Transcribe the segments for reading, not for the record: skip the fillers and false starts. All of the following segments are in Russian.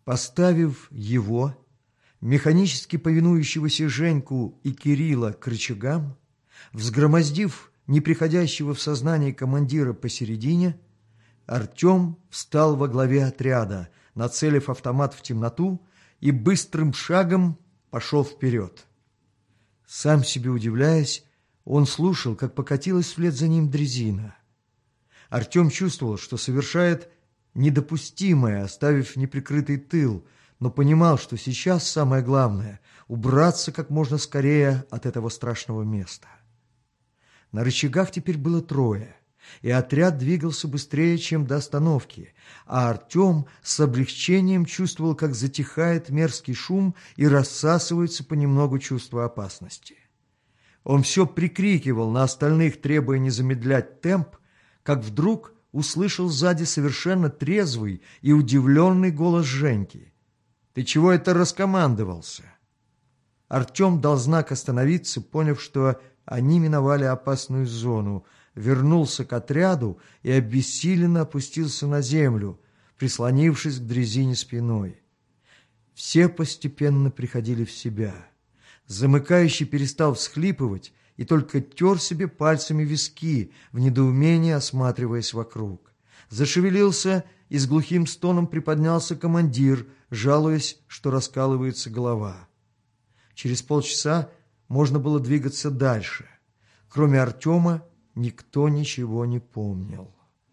Поставив его, механически повинующегося Женьку и Кирилла к рычагам, взгромоздив неприходящего в сознание командира посередине, Артем встал во главе отряда, нацелив автомат в темноту и быстрым шагом пошел вперед. Сам себе удивляясь, он слушал, как покатилась вслед за ним дрезина. Артем чувствовал, что совершает недопустимое, оставив неприкрытый тыл, но понимал, что сейчас самое главное – убраться как можно скорее от этого страшного места. На рычагах теперь было трое, и отряд двигался быстрее, чем до остановки, а Артем с облегчением чувствовал, как затихает мерзкий шум и рассасывается понемногу чувство опасности. Он все прикрикивал на остальных, требуя не замедлять темп, как вдруг услышал сзади совершенно трезвый и удивленный голос Женьки. «Ты чего это раскомандовался?» Артем дал знак остановиться, поняв, что они миновали опасную зону, вернулся к отряду и обессиленно опустился на землю, прислонившись к дрезине спиной. Все постепенно приходили в себя. Замыкающий перестал всхлипывать и только тер себе пальцами виски, в недоумении осматриваясь вокруг. Зашевелился и с глухим стоном приподнялся командир, жалуясь, что раскалывается голова. Через полчаса можно было двигаться дальше. Кроме Артема никто ничего не помнил.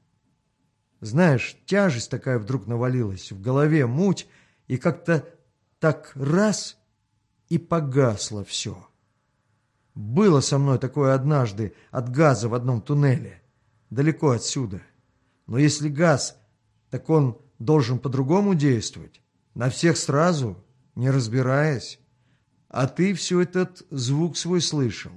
Знаешь, тяжесть такая вдруг навалилась, в голове муть, и как-то так раз и погасло все. Было со мной такое однажды от газа в одном туннеле, далеко отсюда. Но если газ, так он должен по-другому действовать, на всех сразу, не разбираясь. А ты все этот звук свой слышал.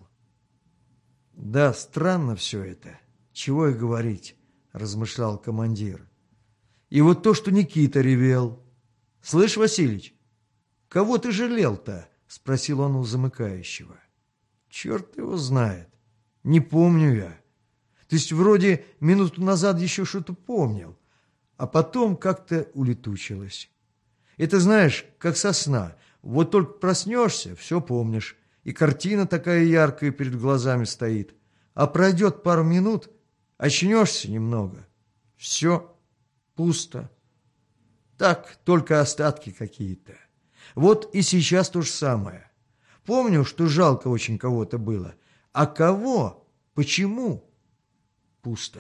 Да, странно все это, чего и говорить, размышлял командир. И вот то, что Никита ревел. Слышь, Василич, кого ты жалел-то? Спросил он у замыкающего. Черт его знает. Не помню я. То есть вроде минуту назад еще что-то помнил, а потом как-то улетучилось. Это знаешь, как со сна. Вот только проснешься, все помнишь, и картина такая яркая перед глазами стоит. А пройдет пару минут, очнешься немного. Все пусто. Так, только остатки какие-то. Вот и сейчас то же самое. Помню, что жалко очень кого-то было. А кого? Почему? Пусто.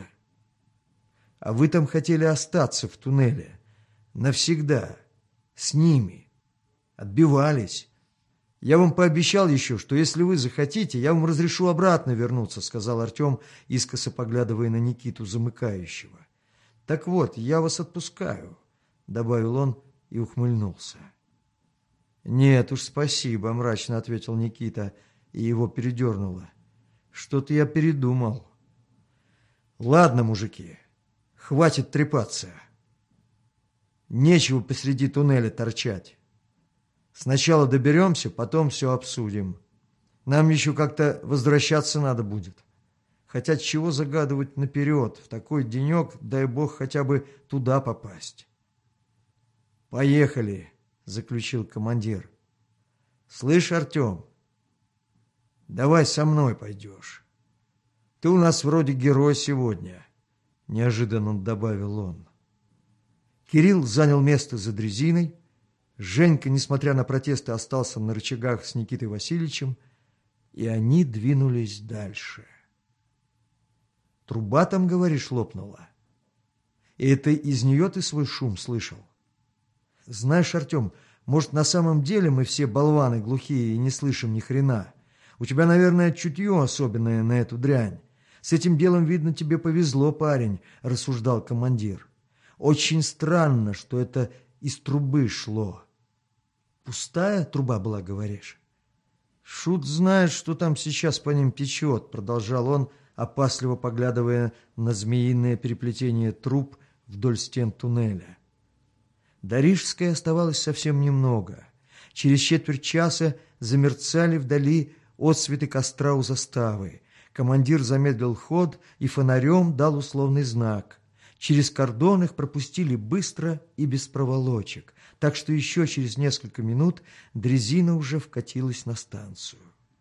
А вы там хотели остаться в туннеле. Навсегда. С ними. Отбивались. Я вам пообещал еще, что если вы захотите, я вам разрешу обратно вернуться, сказал Артем, искоса поглядывая на Никиту замыкающего. Так вот, я вас отпускаю, добавил он и ухмыльнулся. «Нет уж, спасибо», — мрачно ответил Никита, и его передернуло. «Что-то я передумал». «Ладно, мужики, хватит трепаться. Нечего посреди туннеля торчать. Сначала доберемся, потом все обсудим. Нам еще как-то возвращаться надо будет. Хотя чего загадывать наперед, в такой денек, дай бог, хотя бы туда попасть». «Поехали», — заключил командир. «Слышь, Артем, давай со мной пойдешь. Ты у нас вроде герой сегодня», — неожиданно добавил он. Кирилл занял место за дрезиной. Женька, несмотря на протесты, остался на рычагах с Никитой Васильевичем, и они двинулись дальше. «Труба там, говоришь, лопнула? И это из нее ты свой шум слышал? Знаешь, Артем, может, на самом деле мы все болваны глухие и не слышим ни хрена. У тебя, наверное, чутье особенное на эту дрянь. С этим делом, видно, тебе повезло, парень», — рассуждал командир. «Очень странно, что это из трубы шло». «Пустая труба была, говоришь?» «Шут знает, что там сейчас по ним течет», — продолжал он, опасливо поглядывая на змеиное переплетение труб вдоль стен туннеля. До Рижской оставалось совсем немного. Через четверть часа замерцали вдали отсветы костра у заставы. Командир замедлил ход и фонарем дал условный знак. Через кордон их пропустили быстро и без проволочек, так что еще через несколько минут дрезина уже вкатилась на станцию.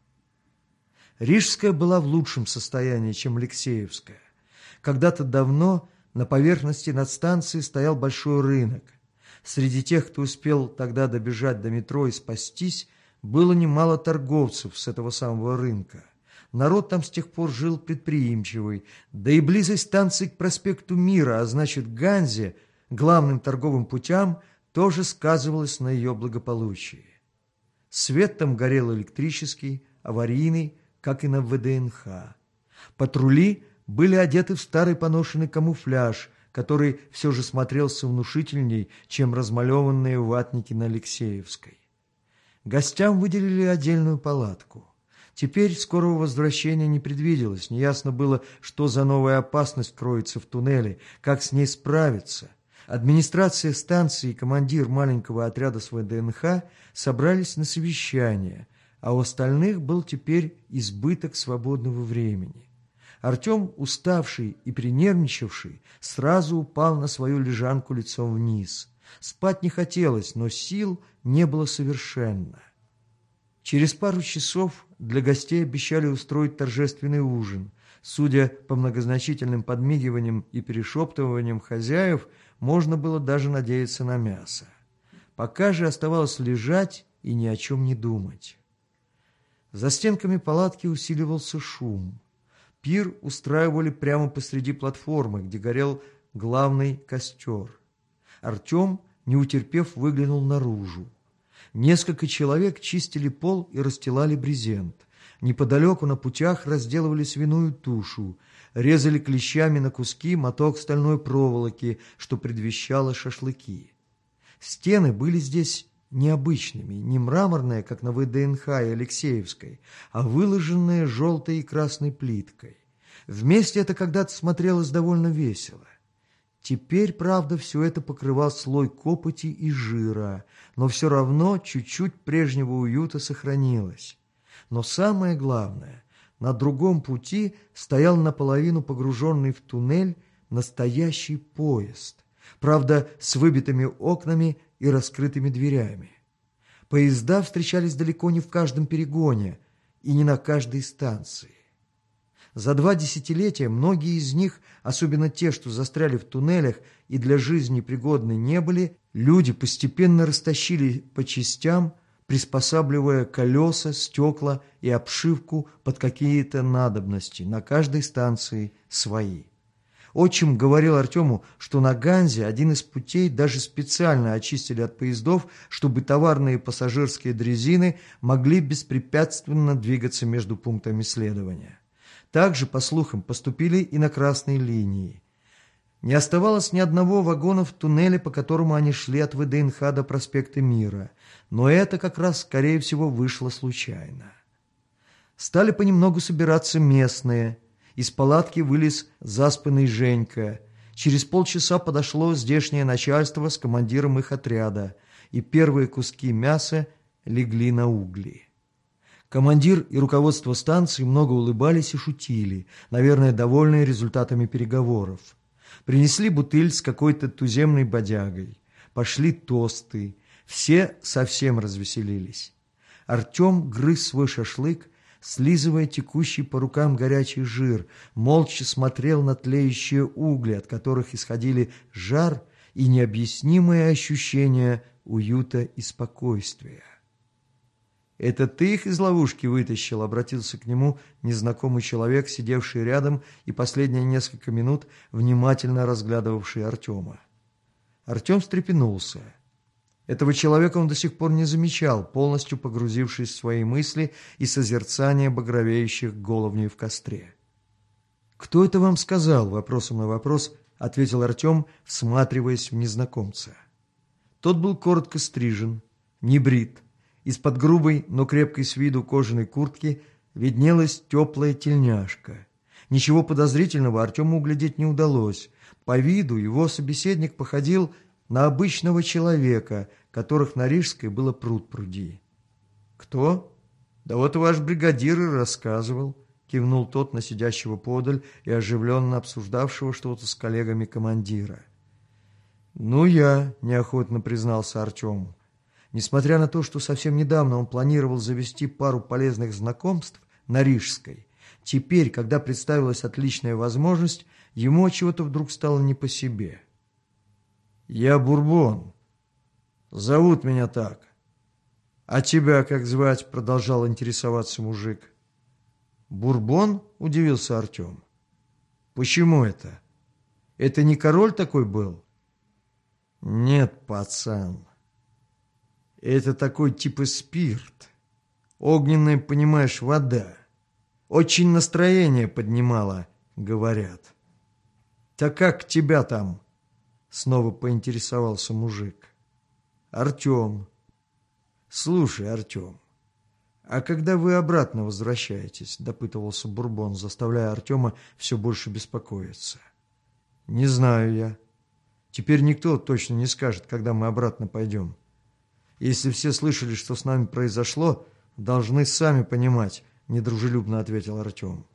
Рижская была в лучшем состоянии, чем Алексеевская. Когда-то давно на поверхности над станцией стоял большой рынок. Среди тех, кто успел тогда добежать до метро и спастись, было немало торговцев с этого самого рынка. Народ там с тех пор жил предприимчивый, да и близость станции к проспекту Мира, а значит Ганзе, главным торговым путям, тоже сказывалась на ее благополучии. Свет там горел электрический, аварийный, как и на ВДНХ. Патрули были одеты в старый поношенный камуфляж, который все же смотрелся внушительней, чем размалеванные ватники на Алексеевской. Гостям выделили отдельную палатку. Теперь скорого возвращения не предвиделось, неясно было, что за новая опасность кроется в туннеле, как с ней справиться. Администрация станции и командир маленького отряда с ВДНХ собрались на совещание, а у остальных был теперь избыток свободного времени. Артем, уставший и принервничавший, сразу упал на свою лежанку лицом вниз. Спать не хотелось, но сил не было совершенно. Через пару часов для гостей обещали устроить торжественный ужин. Судя по многозначительным подмигиваниям и перешептываниям хозяев, можно было даже надеяться на мясо. Пока же оставалось лежать и ни о чем не думать. За стенками палатки усиливался шум. Пир устраивали прямо посреди платформы, где горел главный костер. Артем, не утерпев, выглянул наружу. Несколько человек чистили пол и расстилали брезент. Неподалеку на путях разделывали свиную тушу, резали клещами на куски моток стальной проволоки, что предвещало шашлыки. Стены были здесь необычными, не мраморные, как на ВДНХ и Алексеевской, а выложенные желтой и красной плиткой. Вместе это когда-то смотрелось довольно весело. Теперь, правда, все это покрывал слой копоти и жира, но все равно чуть-чуть прежнего уюта сохранилось. Но самое главное, на другом пути стоял наполовину погруженный в туннель настоящий поезд, правда, с выбитыми окнами и раскрытыми дверями. Поезда встречались далеко не в каждом перегоне и не на каждой станции. За 2 десятилетия многие из них, особенно те, что застряли в туннелях и для жизни пригодны не были, люди постепенно растащили по частям, приспосабливая колеса, стекла и обшивку под какие-то надобности, на каждой станции свои. Отчим говорил Артему, что на Ганзе один из путей даже специально очистили от поездов, чтобы товарные и пассажирские дрезины могли беспрепятственно двигаться между пунктами следования. Также, по слухам, поступили и на красной линии. Не оставалось ни одного вагона в туннеле, по которому они шли от ВДНХ до проспекта Мира, но это как раз, скорее всего, вышло случайно. Стали понемногу собираться местные. Из палатки вылез заспанный Женька. Через полчаса подошло здешнее начальство с командиром их отряда, и первые куски мяса легли на угли. Командир и руководство станции много улыбались и шутили, наверное, довольные результатами переговоров. Принесли бутыль с какой-то туземной бодягой. Пошли тосты. Все совсем развеселились. Артем грыз свой шашлык, слизывая текущий по рукам горячий жир, молча смотрел на тлеющие угли, от которых исходили жар и необъяснимое ощущение уюта и спокойствия. «Это ты их из ловушки вытащил?» — обратился к нему незнакомый человек, сидевший рядом и последние несколько минут внимательно разглядывавший Артема. Артем встрепенулся. Этого человека он до сих пор не замечал, полностью погрузившись в свои мысли и созерцание багровеющих головней в костре. «Кто это вам сказал?» — вопросом на вопрос ответил Артем, всматриваясь в незнакомца. Тот был коротко стрижен, не брит. Из-под грубой, но крепкой с виду кожаной куртки виднелась теплая тельняшка. Ничего подозрительного Артему углядеть не удалось. По виду его собеседник походил на обычного человека, которых на Рижской было пруд-пруди. «Кто? Да вот ваш бригадир и рассказывал», — кивнул тот на сидящего подаль и оживленно обсуждавшего что-то с коллегами командира. «Ну, я», — неохотно признался Артем. Несмотря на то, что совсем недавно он планировал завести пару полезных знакомств на Рижской, теперь, когда представилась отличная возможность, ему чего-то вдруг стало не по себе. «Я Бурбон. Зовут меня так. А тебя как звать?» — продолжал интересоваться мужик. «Бурбон?» — удивился Артем. «Почему это? Это не король такой был?» «Нет, пацан. Это такой типа спирт. Огненная, понимаешь, вода. Очень настроение поднимала, говорят». «Так как тебя там?» — снова поинтересовался мужик. «Артем». «Слушай, Артем, а когда вы обратно возвращаетесь?» — допытывался Бурбон, заставляя Артема все больше беспокоиться. «Не знаю я. Теперь никто точно не скажет, когда мы обратно пойдем. Если все слышали, что с нами произошло, должны сами понимать», — недружелюбно ответил Артем.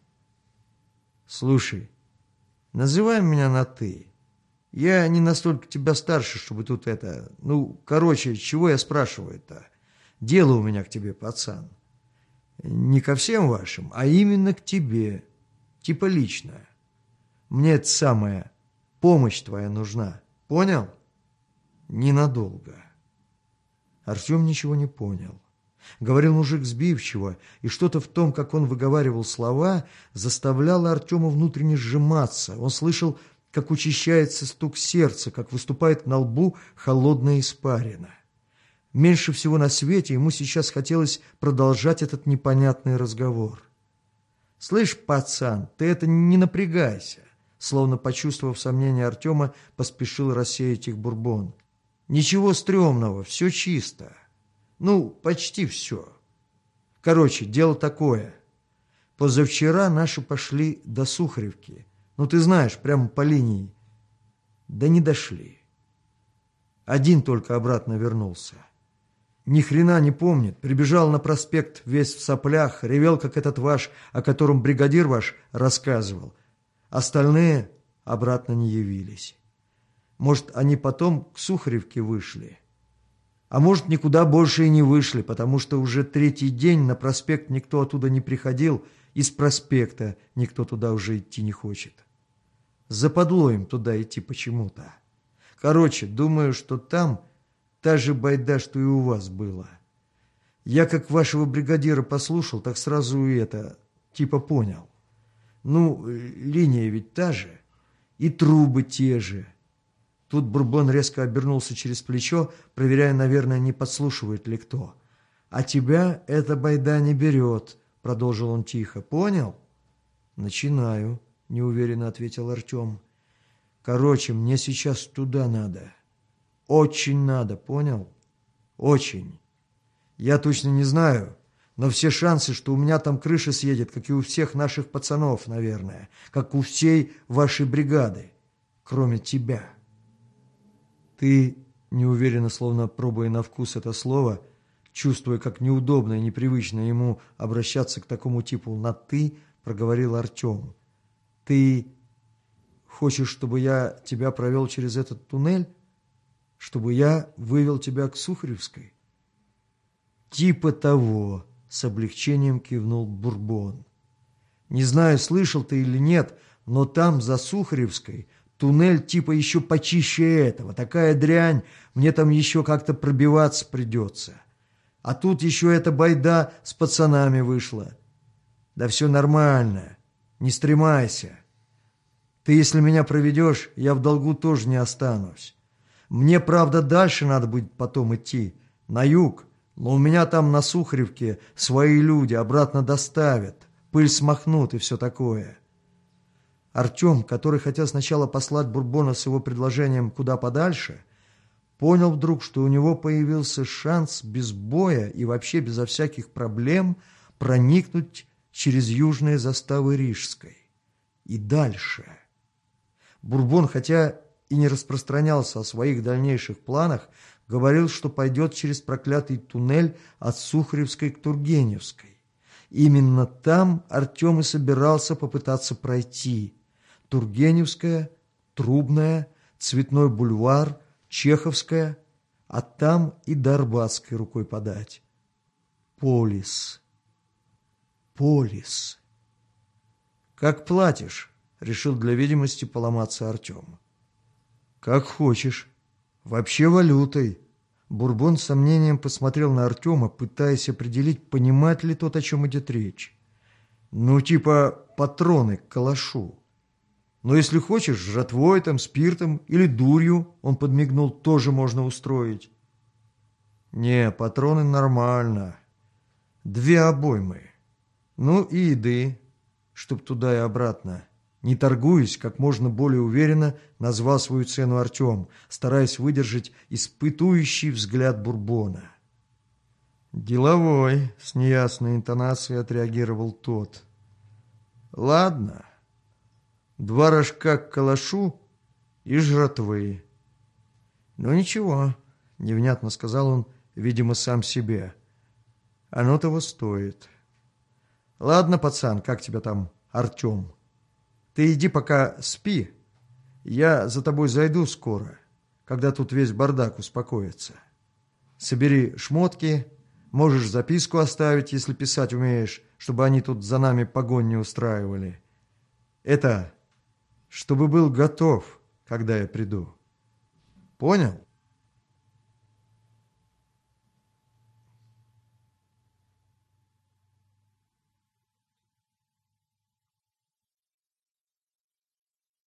«Слушай, называй меня на «ты». Я не настолько тебя старше, чтобы тут это... Ну, короче, чего я спрашиваю-то? Дело у меня к тебе, пацан. Не ко всем вашим, а именно к тебе. Типа лично. Мне это самое... Помощь твоя нужна. Понял? Ненадолго». Артем ничего не понял. Говорил мужик сбивчиво, и что-то в том, как он выговаривал слова, заставляло Артема внутренне сжиматься. Он слышал, как учащается стук сердца, как выступает на лбу холодная испарина. Меньше всего на свете ему сейчас хотелось продолжать этот непонятный разговор. «Слышь, пацан, ты это не напрягайся», словно почувствовав сомнение Артема, поспешил рассеять их Бурбон. «Ничего стрёмного, все чисто. Ну, почти все. Короче, дело такое. Позавчера наши пошли до Сухаревки. Ну, ты знаешь, прямо по линии. Да не дошли. Один только обратно вернулся. Ни хрена не помнит. Прибежал на проспект весь в соплях, ревел, как этот ваш, о котором бригадир ваш рассказывал. Остальные обратно не явились. Может, они потом к Сухаревке вышли. А может, никуда больше и не вышли, потому что уже третий день на проспект никто оттуда не приходил, и с проспекта никто туда уже идти не хочет. Западло им туда идти почему-то. Короче, думаю, что там та же байда, что и у вас была. Я как вашего бригадира послушал, так сразу и это, типа понял. Ну, линия ведь та же, и трубы те же. Тут Бурбон резко обернулся через плечо, проверяя, наверное, не подслушивает ли кто. «А тебя эта байда не берет», — продолжил он тихо. «Понял?» «Начинаю», — неуверенно ответил Артем. «Короче, мне сейчас туда надо. Очень надо, понял? Очень. Я точно не знаю, но все шансы, что у меня там крыша съедет, как и у всех наших пацанов, наверное, как у всей вашей бригады, кроме тебя». «Ты», неуверенно, словно пробуя на вкус это слово, чувствуя, как неудобно и непривычно ему обращаться к такому типу на «ты», проговорил Артем. «Ты хочешь, чтобы я тебя провел через этот туннель? Чтобы я вывел тебя к Сухаревской?» «Типа того», — с облегчением кивнул Бурбон. «Не знаю, слышал ты или нет, но там, за Сухаревской, туннель типа еще почище этого. Такая дрянь, мне там еще как-то пробиваться придется. А тут еще эта байда с пацанами вышла. Да все нормально, не стремайся. Ты, если меня проведешь, я в долгу тоже не останусь. Мне, правда, дальше надо будет потом идти, на юг, но у меня там на Сухаревке свои люди обратно доставят, пыль смахнут и все такое». Артем, который хотел сначала послать Бурбона с его предложением куда подальше, понял вдруг, что у него появился шанс без боя и вообще безо всяких проблем проникнуть через южные заставы Рижской. И дальше. Бурбон, хотя и не распространялся о своих дальнейших планах, говорил, что пойдет через проклятый туннель от Сухаревской к Тургеневской. Именно там Артем и собирался попытаться пройти. Тургеневская, Трубная, Цветной бульвар, Чеховская, а там и до Арбатской рукой подать. Полис. Полис. «Как платишь?» — решил для видимости поломаться Артем. «Как хочешь. Вообще валютой». Бурбон с сомнением посмотрел на Артема, пытаясь определить, понимает ли тот, о чем идет речь. «Ну, типа патроны к калашу. Но если хочешь, жратвой там, спиртом или дурью, он подмигнул, тоже можно устроить». «Не, патроны нормально. 2 обоймы. Ну и еды, чтоб туда и обратно». Не торгуясь, как можно более уверенно назвал свою цену Артем, стараясь выдержать испытующий взгляд Бурбона. «Деловой», — с неясной интонацией отреагировал тот. «Ладно, 2 рожка к калашу и жратвы». «Ну ничего», — невнятно сказал он, видимо, сам себе. «Оно того стоит». «Ладно, пацан, как тебя там, Артем? Ты иди пока спи. Я за тобой зайду скоро, когда тут весь бардак успокоится. Собери шмотки, можешь записку оставить, если писать умеешь, чтобы они тут за нами погонь не устраивали. Это, чтобы был готов, когда я приду. Понял?»